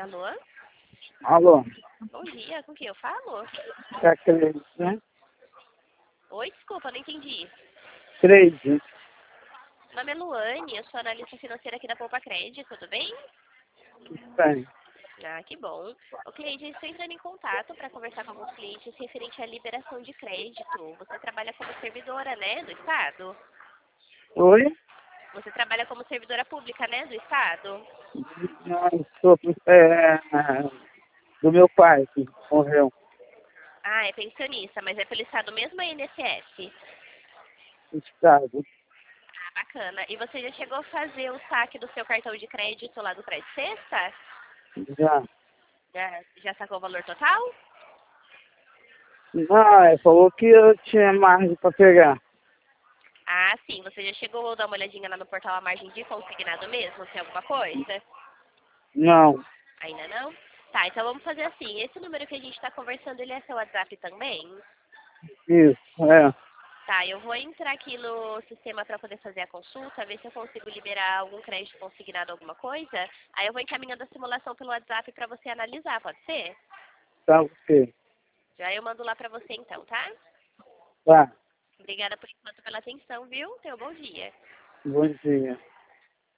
Alô? Alô, Bom dia, com quem eu falo? é a Cleide, né? Oi, desculpa, não entendi. Cleide, Meu nome é Luane, eu sou analista financeira aqui da Poupa Crédito, tudo bem? bem. Ah, que bom. Ô, Cleide, estou entrando em contato para conversar com alguns clientes referente à liberação de crédito. Você trabalha como servidora, né, do Estado? Oi? Você trabalha como servidora pública, né, do Estado? Não, sou do meu pai, que morreu. Ah, é pensionista, mas é pelo Estado mesmo ou é INSS? No estado. Ah, bacana. E você já chegou a fazer o saque do seu cartão de crédito lá do Crédito Sexta? Já. Já sacou o valor total? Não, ele falou que eu tinha margem para pegar. Ah, sim. Você já chegou a dar uma olhadinha lá no portal A Margem de Consignado mesmo? Tem alguma coisa? Não. Ainda não? Tá, então vamos fazer assim. Esse número que a gente está conversando, ele é seu WhatsApp também? Isso, é. Tá, eu vou entrar aqui no sistema para poder fazer a consulta, ver se eu consigo liberar algum crédito consignado, alguma coisa. Aí eu vou encaminhando a simulação pelo WhatsApp para você analisar, pode ser? Tá ok. Já eu mando lá para você então, tá? Tá. Obrigada por enquanto pela atenção, viu? Tenha um bom dia. Bom dia.